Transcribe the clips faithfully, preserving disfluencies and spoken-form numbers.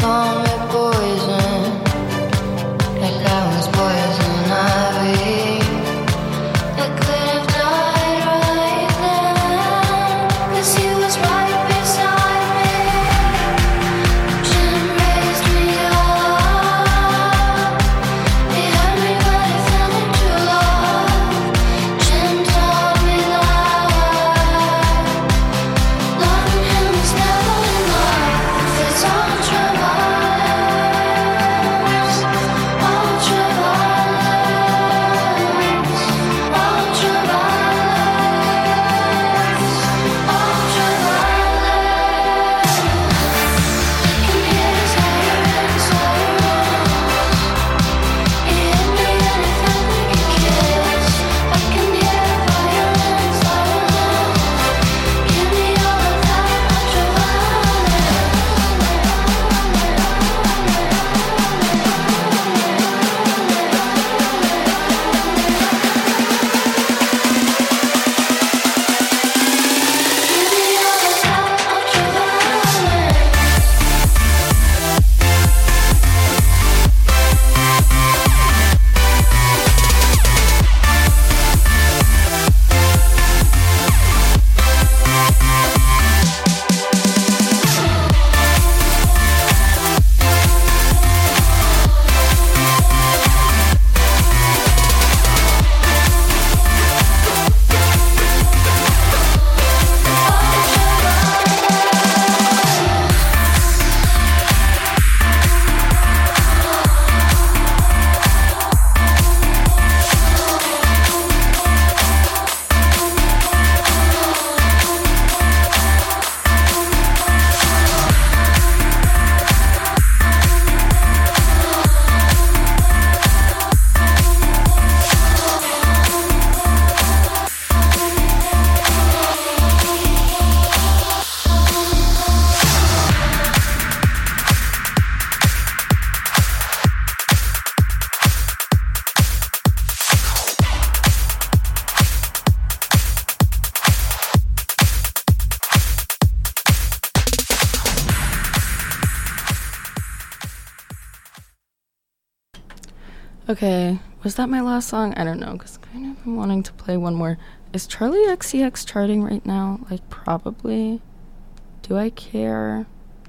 Okay, was that my last song? I don't know, because kind of I'm wanting to play one more. Is Charlie X C X charting right now? Like, probably. Do I care?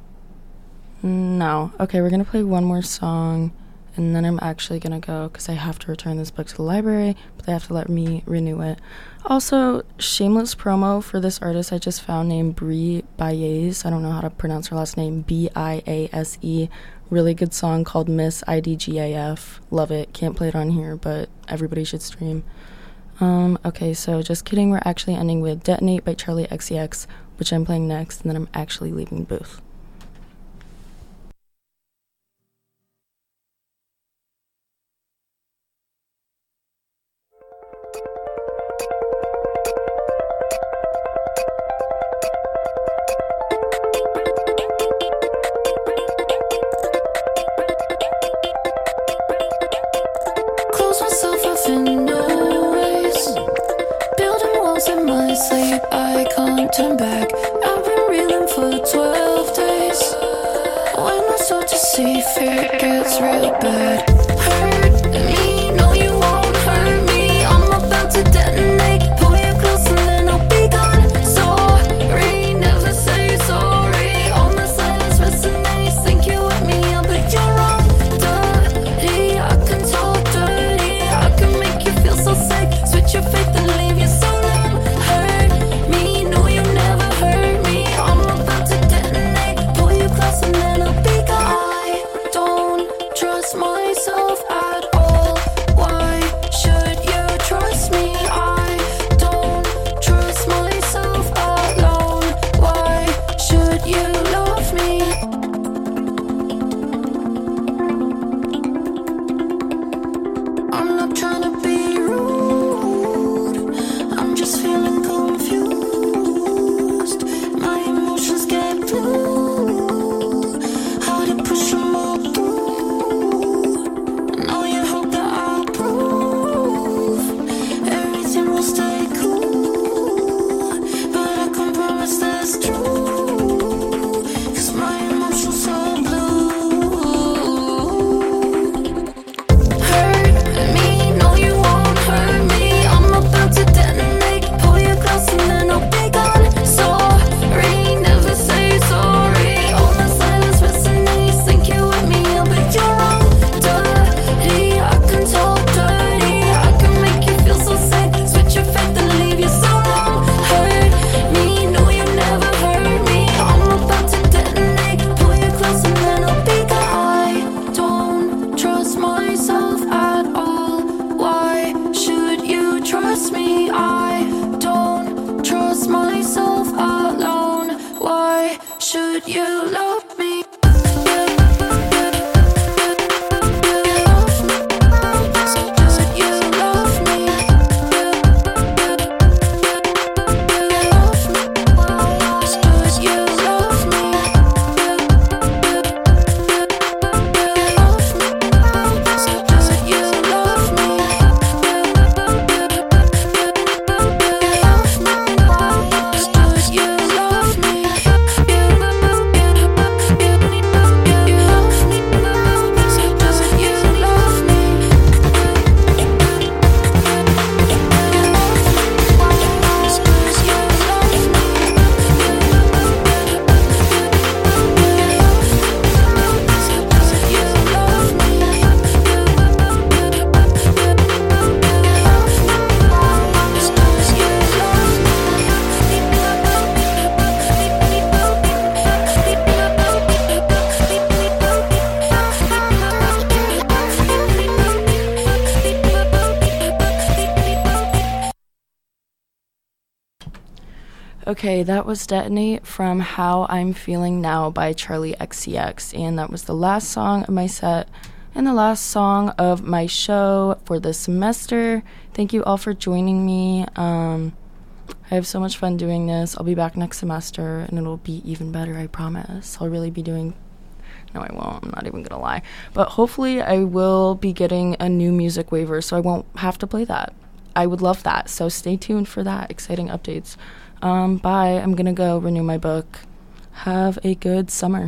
No. Okay, we're gonna play one more song, and then I'm actually gonna go, because I have to return this book to the library, but they have to let me renew it. Also, shameless promo for this artist I just found named Brie Baez. I don't know how to pronounce her last name. B I A S E. Really good song called Miss I D G A F. Love it. Can't play it on here, but everybody should stream. Um, okay, so just kidding. We're actually ending with Detonate by Charlie X C X, which I'm playing next, and then I'm actually leaving the booth. Turn back. I've been reeling for twelve days. When I start to see fear, it gets real bad. Hurt me, no you won't hurt me. I'm about to detonate. Pull you close and then I'll be gone. Sorry, never say sorry. All my silence resonates. Think you with me, yeah, but you're wrong. Dirty, I can talk dirty. I can make you feel so sick. Switch your faith and leave you so long. Hurt me, no you never hurt me. I'm about to detonate. Pull you close and then I'll be gone. I don't trust myself at all. Why should you trust me? I Okay, that was Detonate from How I'm Feeling Now by Charlie X C X, and that was the last song of my set and the last song of my show for this semester. Thank you all for joining me. Um, I have so much fun doing this. I'll be back next semester, and it'll be even better, I promise. I'll really be doing... No, I won't. I'm not even going to lie. But hopefully I will be getting a new music waiver, so I won't have to play that. I would love that, so stay tuned for that. Exciting updates. Um, bye. I'm going to go renew my book. Have a good summer.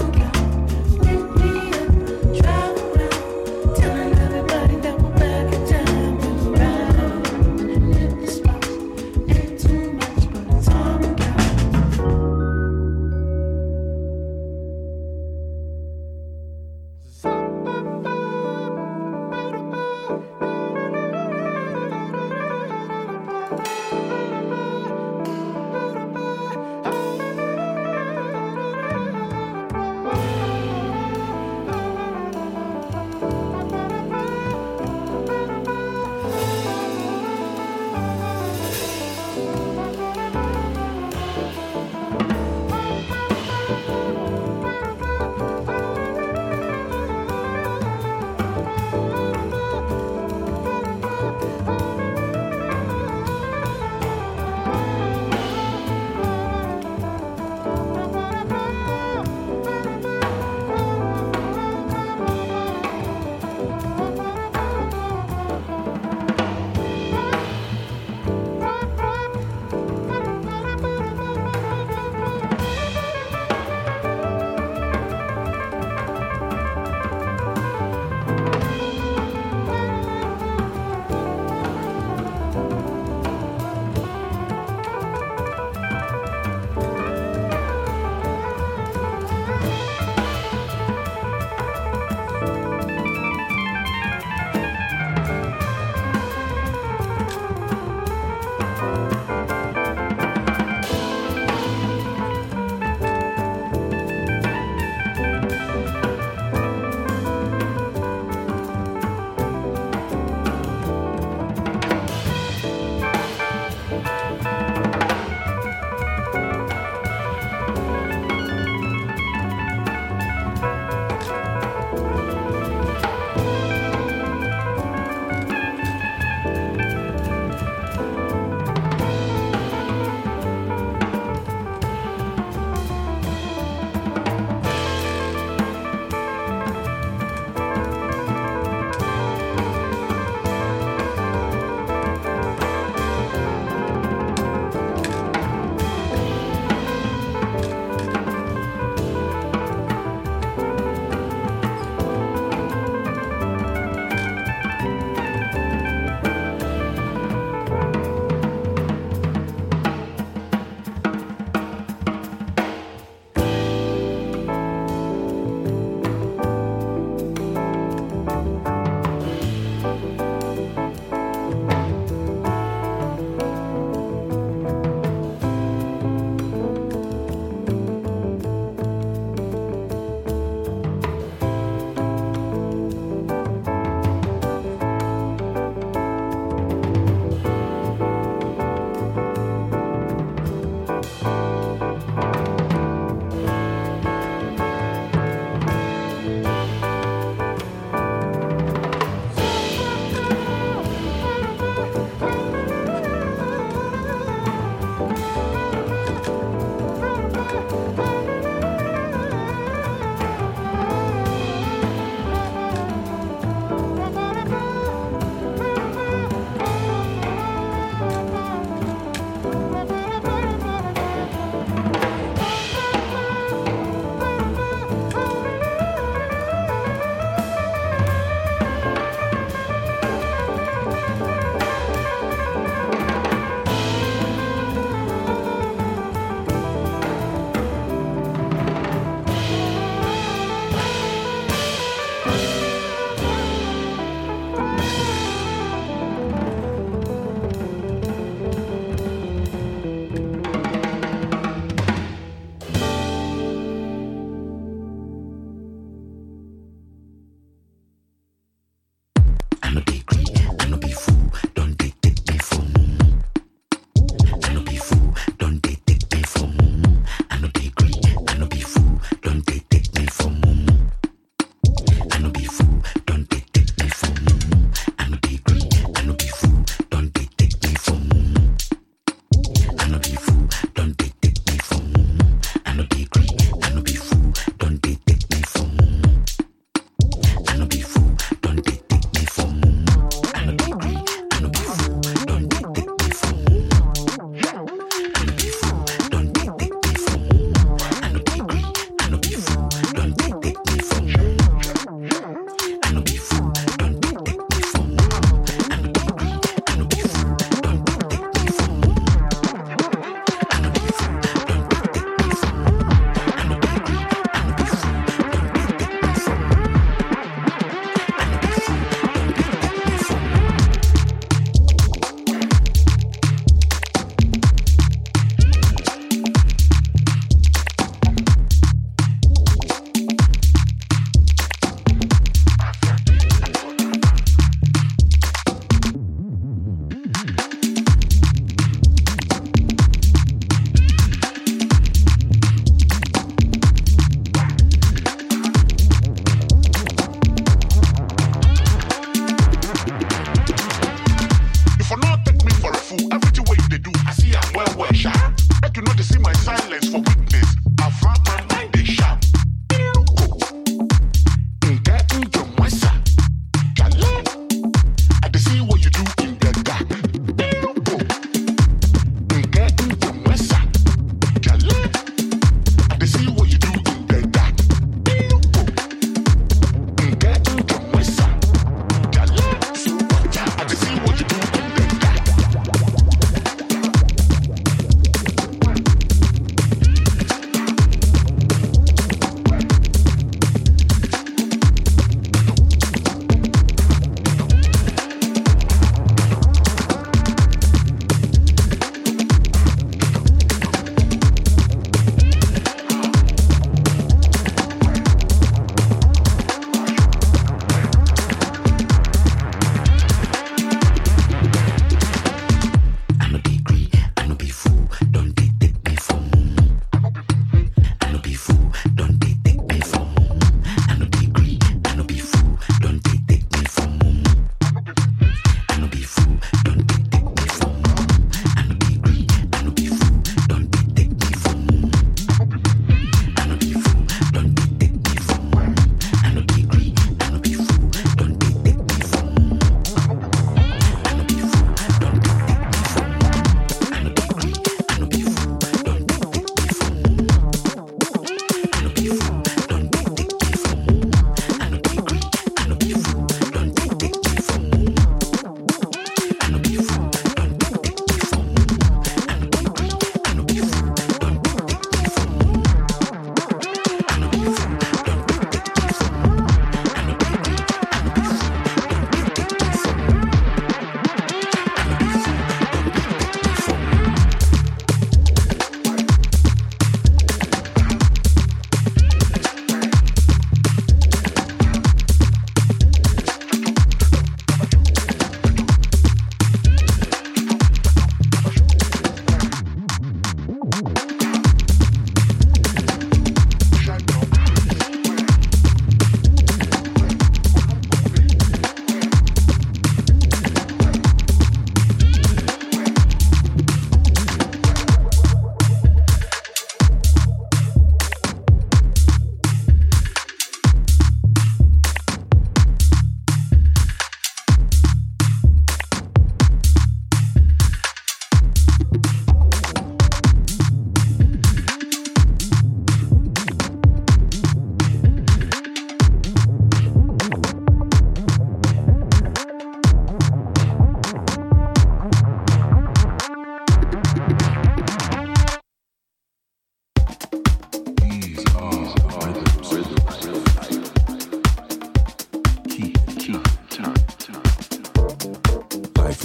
Telling everybody that we're back in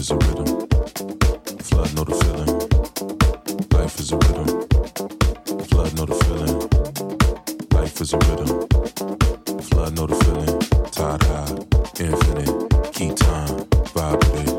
is a rhythm. Flood know the feeling. Life is a rhythm. Flood know the feeling. Life is a rhythm. Flood know the feeling. Tide high, infinite. Key time, vibe with it.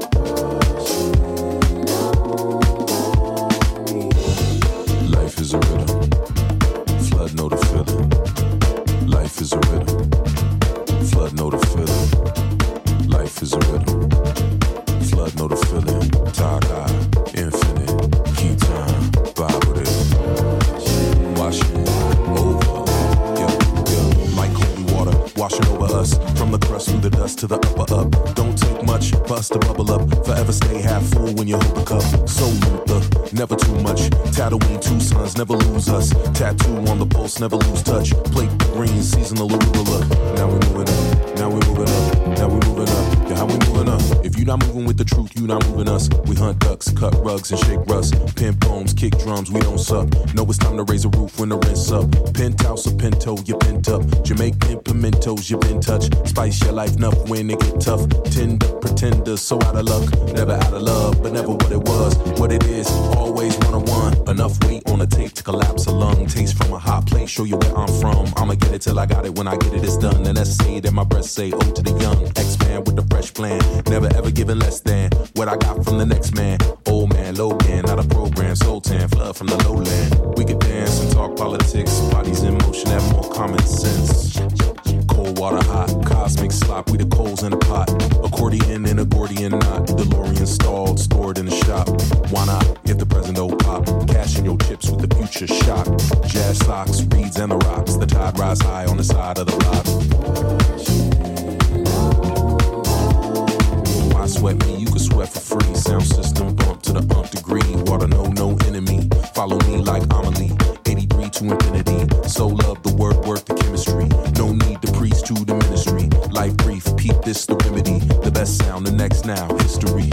Life is a rhythm. Flood know the feeling. Life is a rhythm. Flood know the feeling. Life is a rhythm. Flood know the feeling. Tide high, infinite. Key time, vibe with it. Wash it over. Yeah, yeah. Like holy water, washing over us. From the crust through the dust to the upper up. Don't take much, bust a bubble up. Forever stay half full when you hold the cup. So Luther, never too much. Tatooine, two sons, never lose us. Tattoo on the pulse, never lose touch. Plate green, seasonal arugula. Now we moving up, now we moving up, now we moving up. Yeah, how we moving up? If you not moving with the truth, you not moving us. We hunt ducks, cut rugs, and shake rust. Pin poems, kick drums, we don't suck. Know it's time to raise a roof when the rent's up. Penthouse or pinto, you pent up. Jamaican pimentos, you been touched. Spice your life enough when it get tough. Tender, pretender, so out of luck. Never out of love, but never what it was. What it is, always one-on-one. Enough weight on a tape to collapse a lung. Taste from a hot plate, show you where I'm from. I'ma get it till I got it, when I get it, it's done. And that's say that my breath say, oh to the young. Expand with the fresh plan. Never ever giving less than what I got from the next man. Old man, Logan, not a program. Sultan, flood from the lowland. We could dance and talk politics. Bodies in motion have more common sense. Cold water hot, cosmic slop, we the coals in the pot. Accordion and a Gordian knot. DeLorean stalled, stored in the shop. Why not, if the present don't pop? Cash in your chips with the future shock. Jazz socks, reeds and the rocks. The tide rise high on the side of the block. Why sweat me? You can sweat for free. Sound system bump to the nth degree. Water no, no enemy. Follow me like Amelie. eighty-three to infinity. So love the word, work the chemistry. No need to preach to the ministry. Life brief, peep this the remedy. The best sound, the next now, history.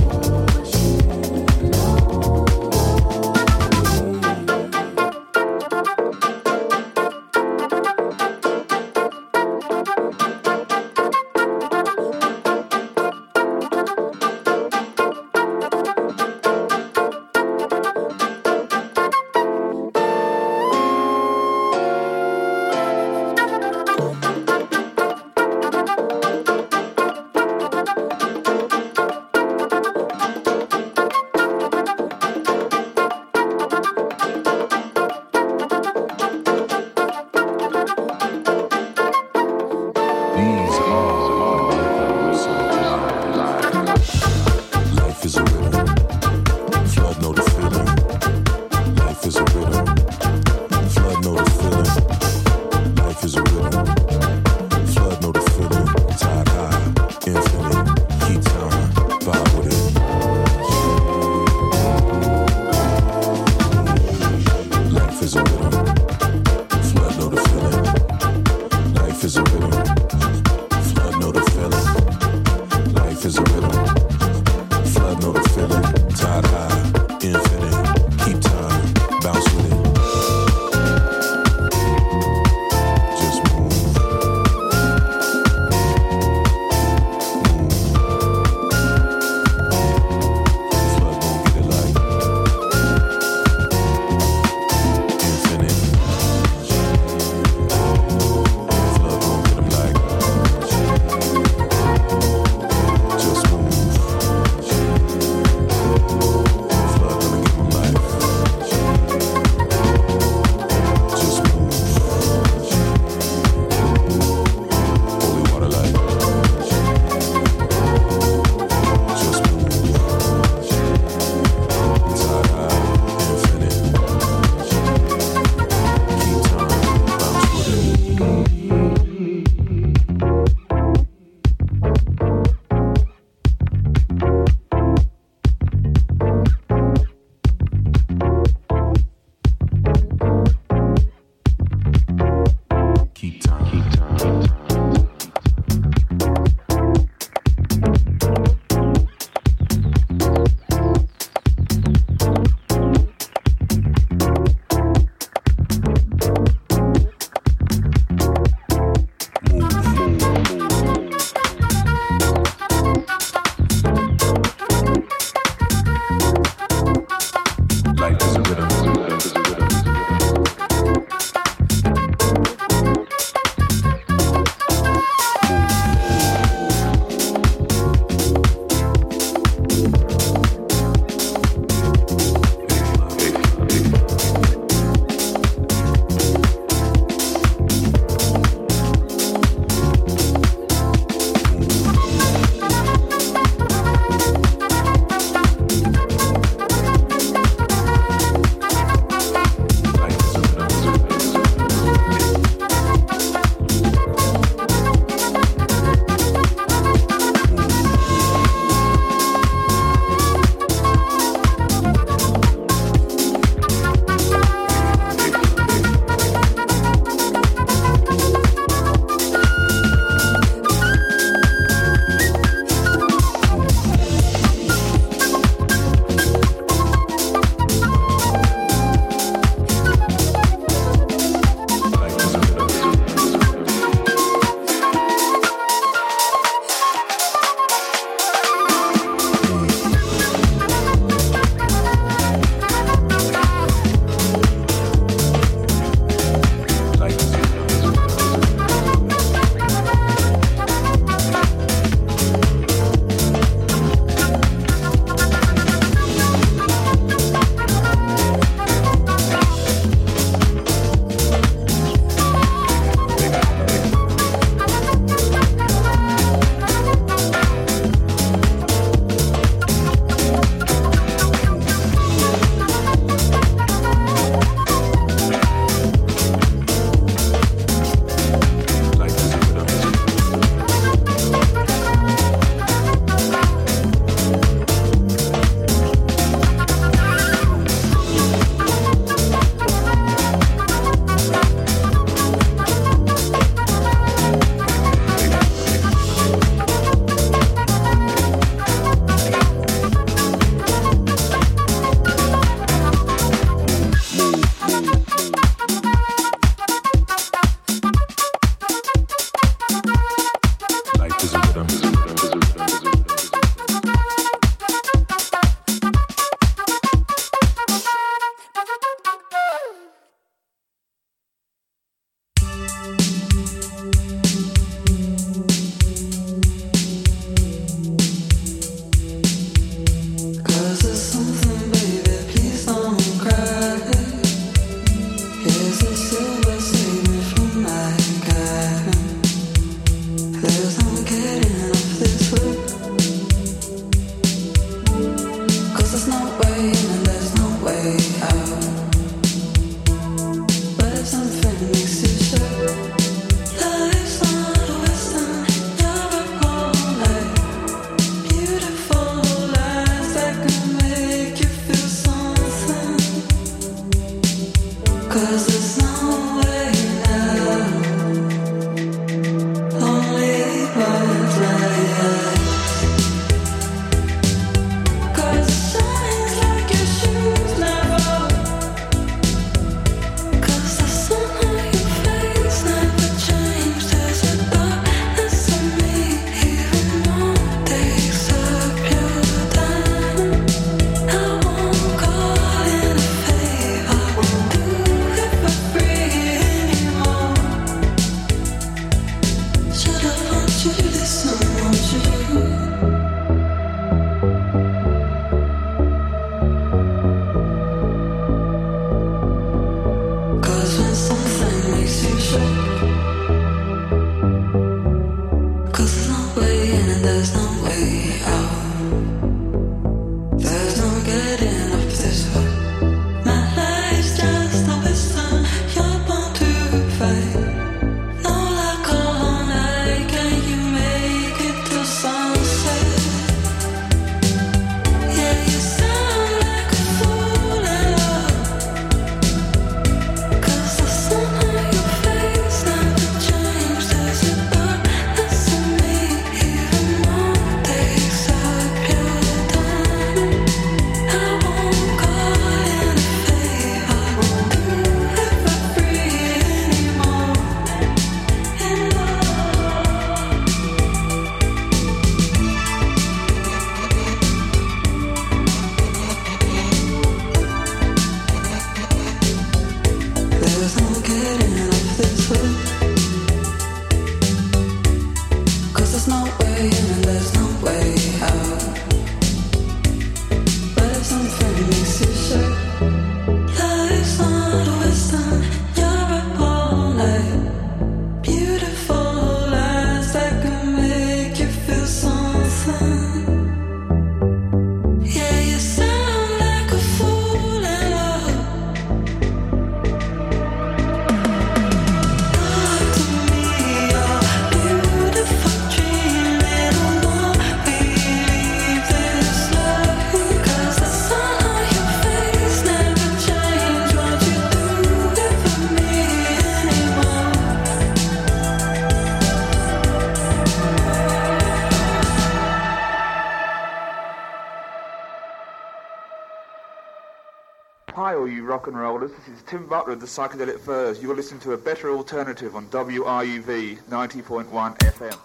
Hi all you rock and rollers, this is Tim Butler of the Psychedelic Furs. You're listening to a better alternative on W R U V ninety point one F M.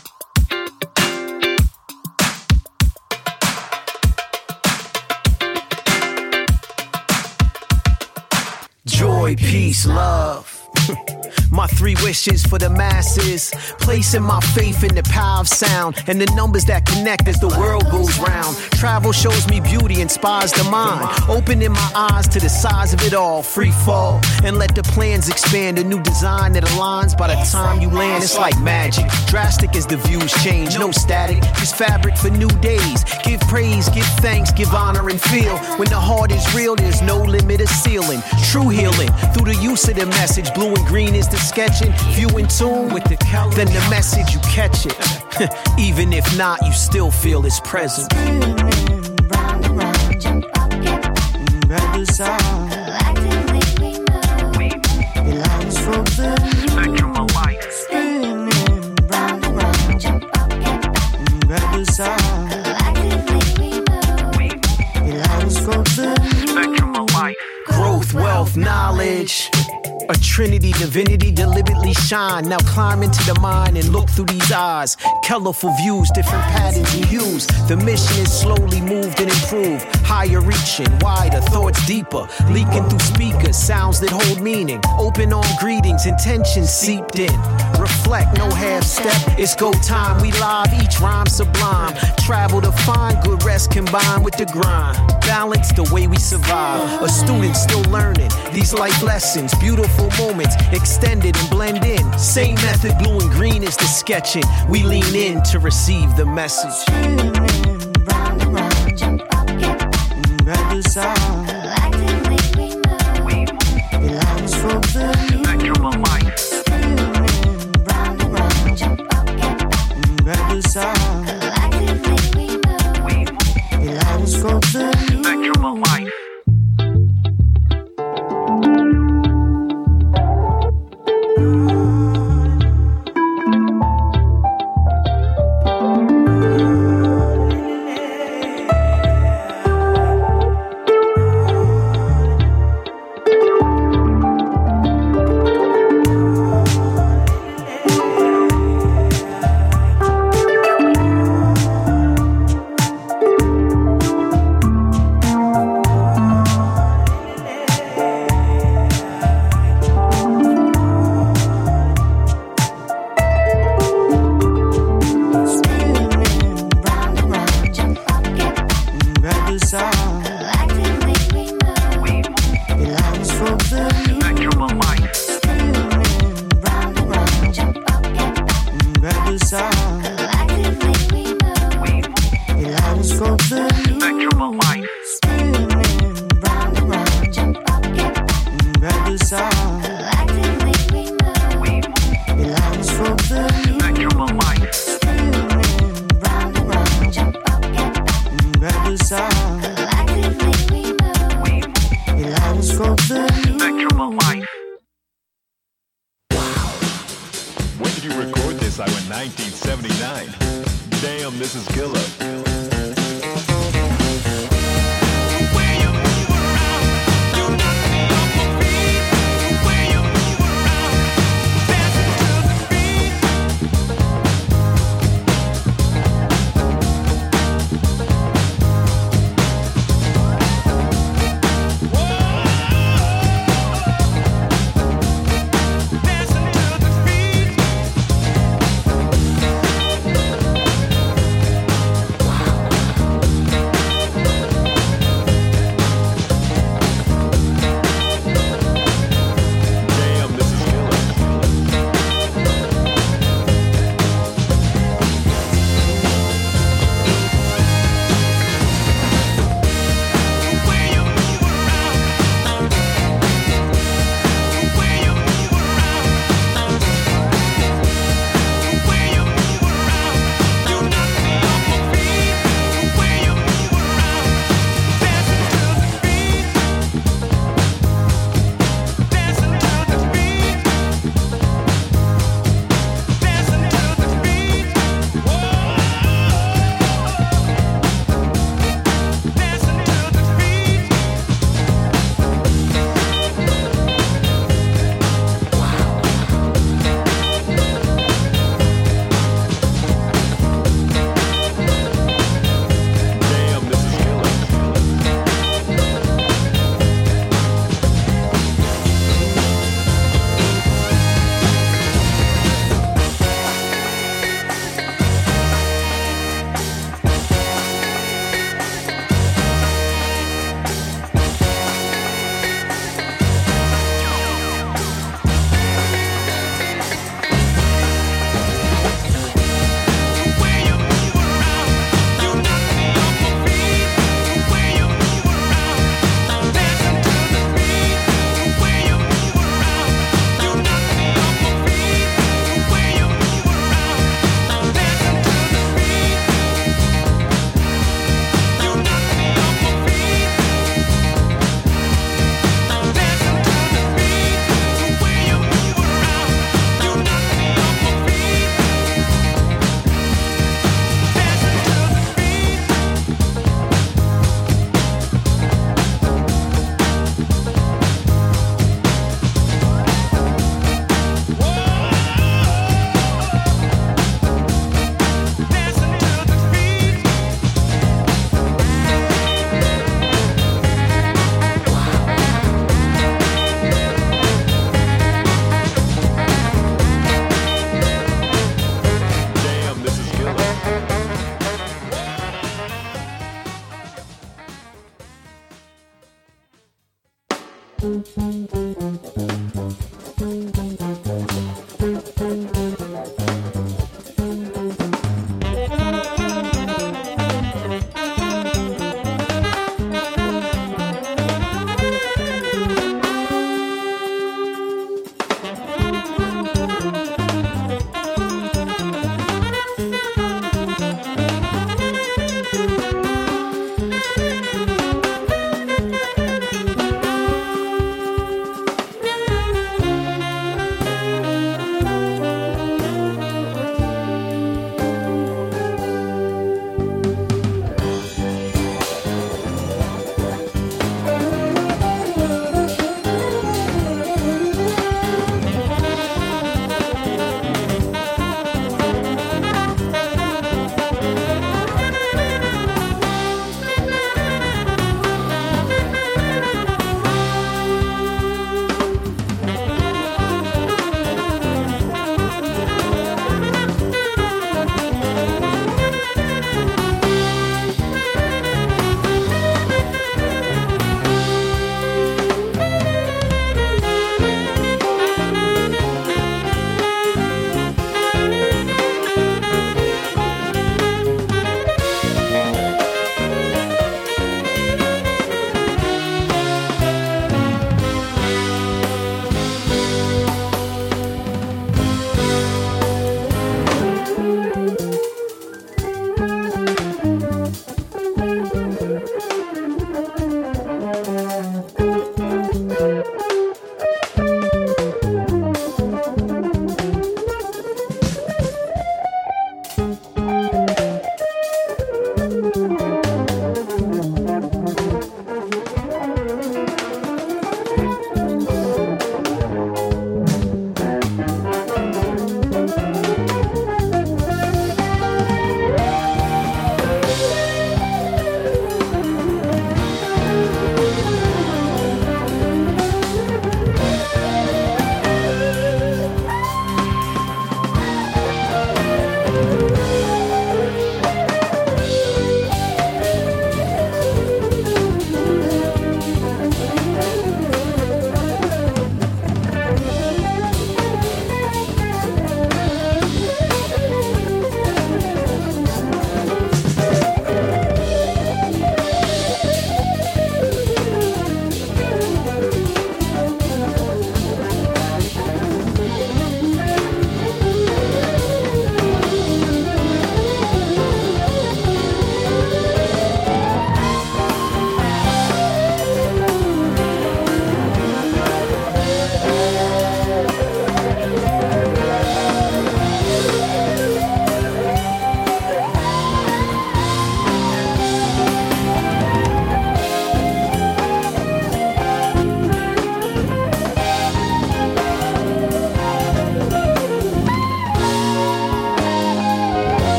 Joy, peace, love. My three wishes for the masses, placing my faith in the power of sound and the numbers that connect as the world goes round. Travel shows me beauty, inspires the mind, opening my eyes to the size of it all. Free fall and let the plans expand, a new design that aligns. By the time you land, it's like magic, drastic as the views change. No static, just fabric for new days. Give praise, give thanks, give honor and feel. When the heart is real, there's no limit of ceiling. True healing through the use of the message. Blue and green is the sketching. If you in tune with the color, then the message you catch it. Even if not, you still feel its presence. Round and round, jump up, get Rebel sound. collectively we know. It lines for the Spectrum of life. Spinning round and round, jump up, get Rebel sound. collectively we know. It lines for the Spectrum of life. growth, wealth, knowledge. A trinity, divinity deliberately shine. Now climb into the mind and look through these eyes. Colorful views, different patterns and hues. The mission is slowly moved and improved. Higher reaching, wider, thoughts deeper. Leaking through speakers, sounds that hold meaning. Open arm greetings, intentions seeped in. Reflect, no half step, it's go time. We live, each rhyme sublime. Travel to find good rest combined with the grind. Balance the way we survive. A student still learning these life lessons. Beautiful moments extended and blend in. Same method, blue and green is the sketching. We lean in to receive the message. round and round, jump up, get Rebel sound. collectively we know. It lines for the Spectrum of life. Round and round, jump up, get Rebel sound. collectively we know. It lines for the Spectrum of life.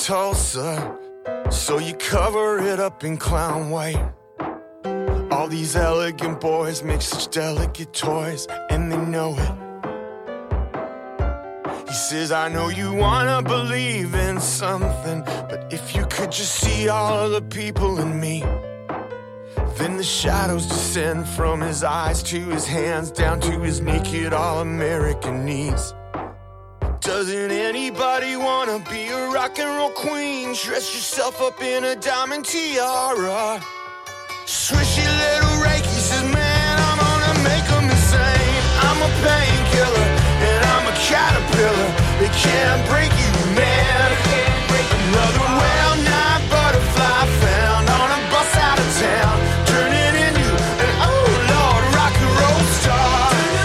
Tulsa, so you cover it up in clown white. All these elegant boys make such delicate toys, and they know it. He says, I know you wanna believe in something, but if you could just see all of the people in me. Then the shadows descend from his eyes to his hands, down to his naked all-American knees. Doesn't anybody wanna be a rock and roll queen? Dress yourself up in a diamond tiara. Swishy little Reiki says, man, I'm gonna make them insane. I'm a painkiller and I'm a caterpillar. They can't break you, man. Another well-known butterfly found on a bus out of town, turning into an oh lord rock and roll star.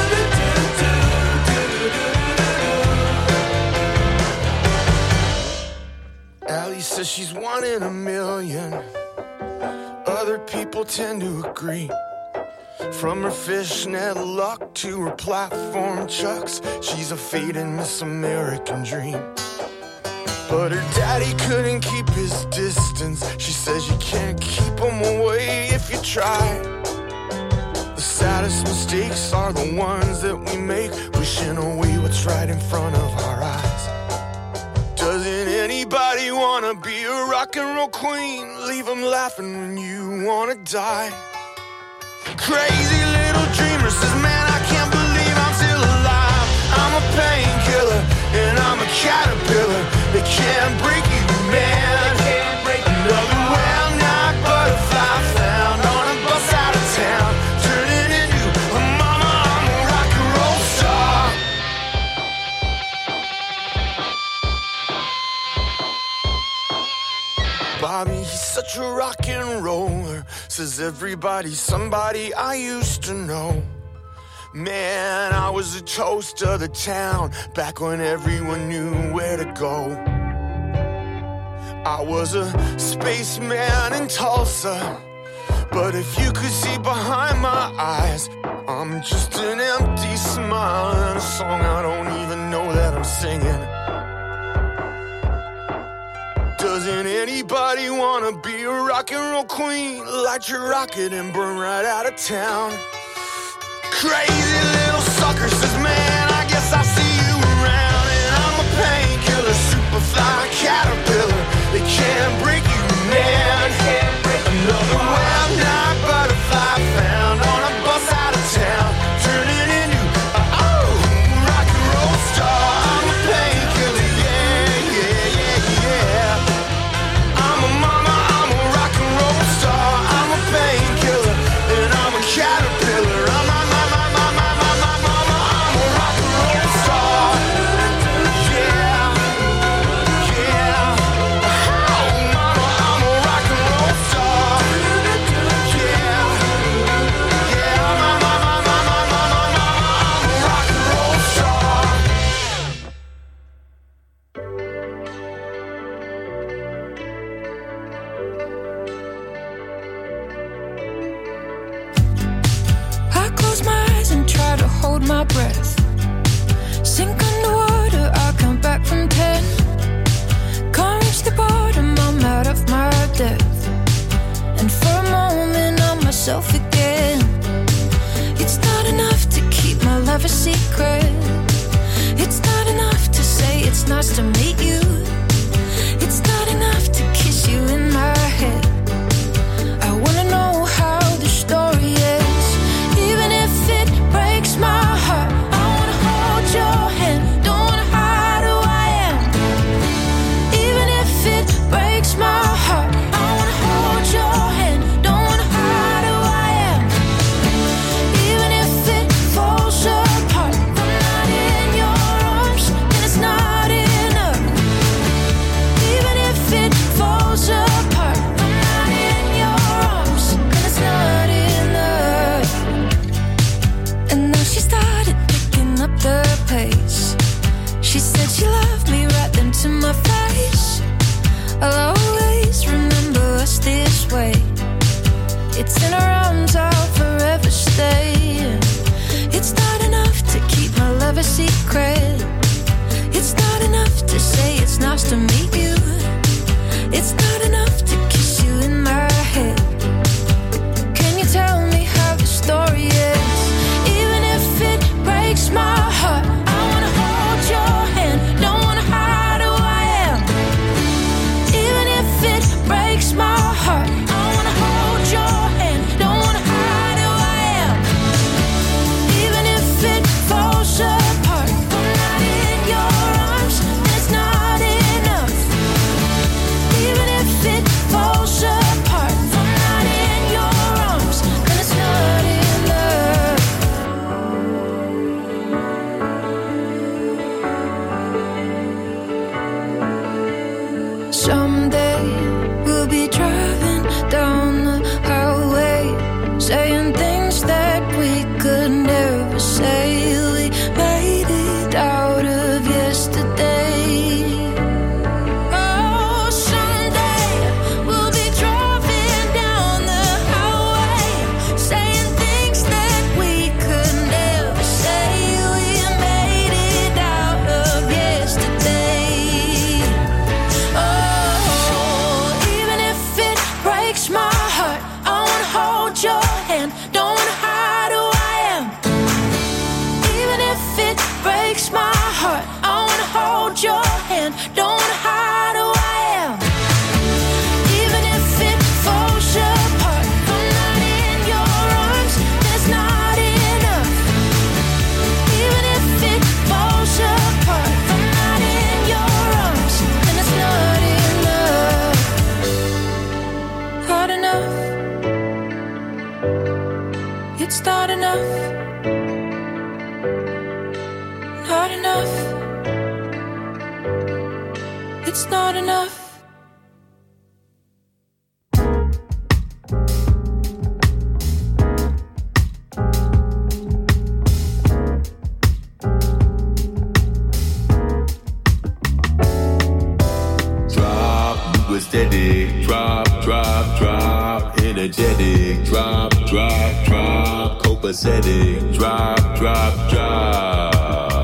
Allie says she's one in a million. Other people tend to agree. From her fishnet luck to her platform chucks, she's a fading Miss American dream. But her daddy couldn't keep his distance. She says you can't keep him away if you try. The saddest mistakes are the ones that we make, wishing away what's right in front of our eyes. Doesn't anybody wanna be a rock and roll queen? Leave them laughing when you wanna die. Crazy little dreamer says, man, I can't believe I'm still alive. I'm a painkiller and I'm a caterpillar. They can't break you, man. Another well-known butterfly found on a bus out of town, turning into a mama, I'm a rock and roll star. Bobby, he's such a rock and roller. Says everybody's somebody I used to know. Man, I was a toast of the town back when everyone knew where to go. I was a spaceman in Tulsa, but if you could see behind my eyes, I'm just an empty smile and a song I don't even know that I'm singing. Doesn't anybody wanna be a rock and roll queen? Light your rocket and burn right out of town. Crazy little sucker says, man, I guess I see you around. And I'm a painkiller, superfly caterpillar. They can't break you, man. Another well-known butterfly found on a bus out of town, turning into a oh, rock and roll star. I'm a painkiller, yeah, yeah, yeah, yeah. I'm a mama, I'm a rock and roll star. I'm a painkiller and I'm a caterpillar. I'm a my, my, my, my, my, my mama, I'm a rock and roll star. Yeah, yeah. Oh, mama, I'm a rock and roll star. Yeah, yeah. My, my, my, my, my, my, my, mama, I'm a rock and roll star. I close my eyes and try to hold my breath. Sink underwater, I come back from ten. Can't reach the bottom, I'm out of my depth. And for a moment, I'm myself again. It's not enough to keep my love a secret. It's not enough to say it's nice to meet you. It's not enough to kiss you in my head. I wanna know how the story ends, even if it breaks my heart. I wanna hold your hand, don't wanna hide who I am. Even if it breaks my heart, I wanna hold your hand, don't wanna hide who I am. Even if it falls apart, I'm not in your arms, and it's not enough. Even if it falls apart, I'm not in your arms, and it's not enough. And now she started picking up the pace. She said she loved me right then to my face. I'll always remember us this way. It's in her arms, I'll forever stay. It's not enough to keep my love a secret. It's not enough to say it's nice to meet you. not enough. Steady, drop, drop, drop, energetic, drop, drop, drop, copacetic, drop, drop, drop.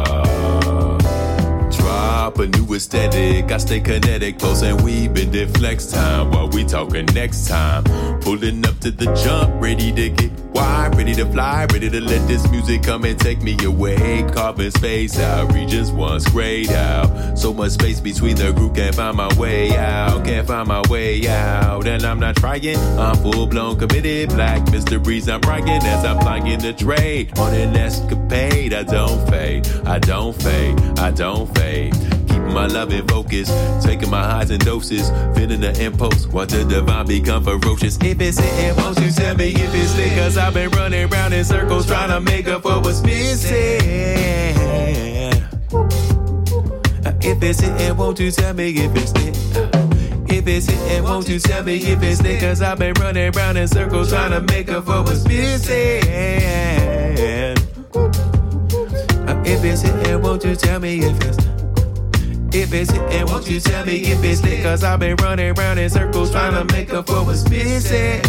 Drop a new aesthetic, I stay kinetic, pulse and weave in the flex time while we talking next time. Pulling up to the jump, ready to get wide, ready to fly, ready to let this music come and take me away. Carving space out, regions once grayed out. So much space between the group, can't find my way out, can't find my way out. And I'm not trying, I'm full blown committed. Black mysteries, I'm writing as I'm flying the trade. On an escapade, I don't fade, I don't fade, I don't fade. Keeping my love in focus, taking my highs and doses, feeling the impulse, watch the divine become ferocious. If it's hitting, won't you tell me if it's lit? Cause I've been running around in circles trying to make up for what's missing. If it's hitting, won't you tell me if it's lit? If it's hitting, won't you tell me if it's lit? Cause I've been running around in circles trying to make up for what's missing. If it's hitting, won't you tell me if it's If it's hitting, won't you tell me if it's lit? Cause I've been running around in circles trying to make up for what's missing.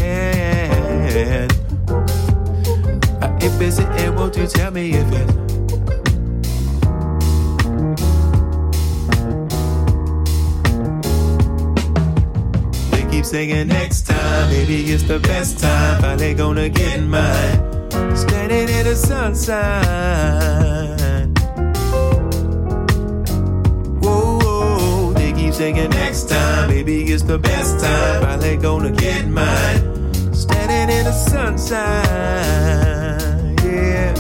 If it's hitting, won't you tell me if it's They keep saying next time, maybe it's the best time. Finally gonna get mine. Standing in the sunshine. Whoa, whoa, they keep saying next time, maybe it's the best time. Finally gonna get mine. Standing in the sunshine, yeah.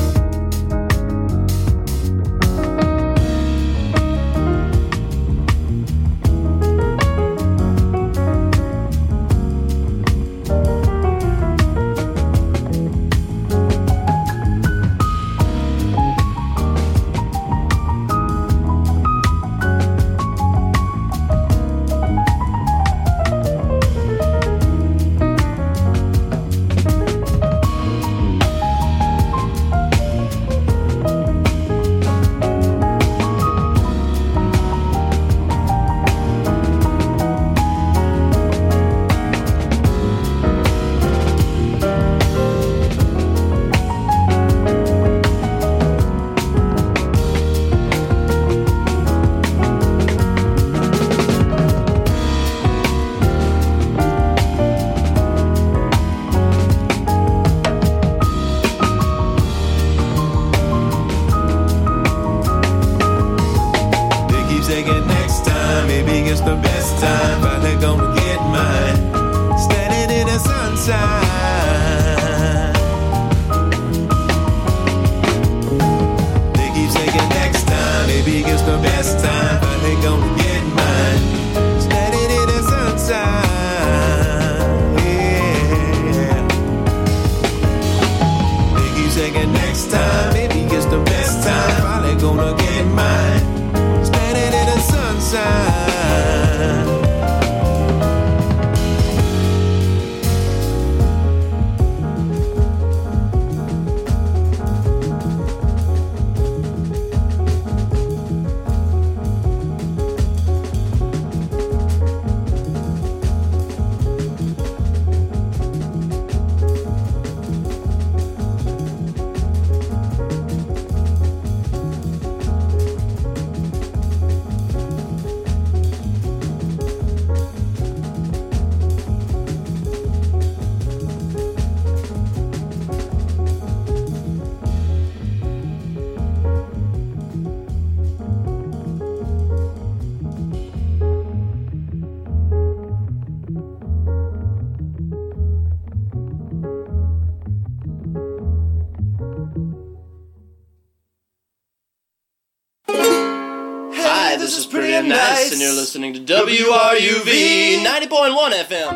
This is pretty nice, nice, and you're listening to W R U V ninety point one F M.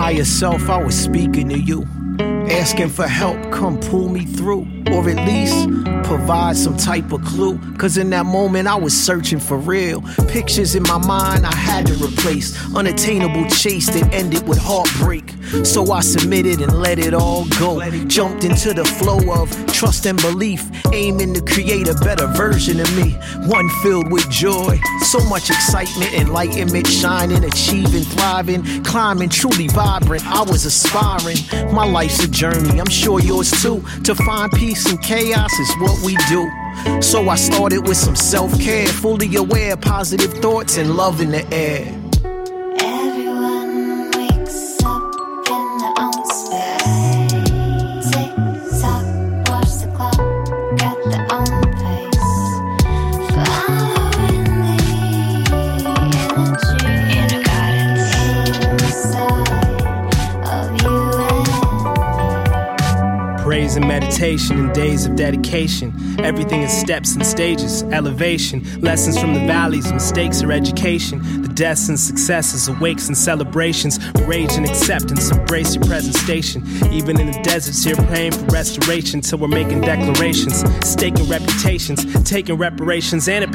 higher self, I was speaking to you, asking for help, come pull me through, or at least provide some type of clue. Cause in that moment I was searching for real. Pictures in my mind I had to replace, unattainable chase that ended with heartbreak. So I submitted and let it all go, jumped into the flow of trust and belief, aiming to create a better version of me, one filled with joy, so much excitement, enlightenment, shining, achieving, thriving, climbing, truly vibrant. I was aspiring. My life's a journey, I'm sure yours too. To find peace in chaos is what we do. So I started with some self-care, fully aware, positive thoughts and love in the air. Everyone wakes up in their own space. Tick tock, watch the clock at their own pace. Following the energy in a guidance inside of you and me. Praise and meditation and days of dedication. Everything is steps and stages, elevation, lessons from the valleys, mistakes or education, the deaths and successes, awakes and celebrations, rage and acceptance, embrace your present station. Even in the deserts here praying for restoration till we're making declarations, staking reputations, taking reparations and a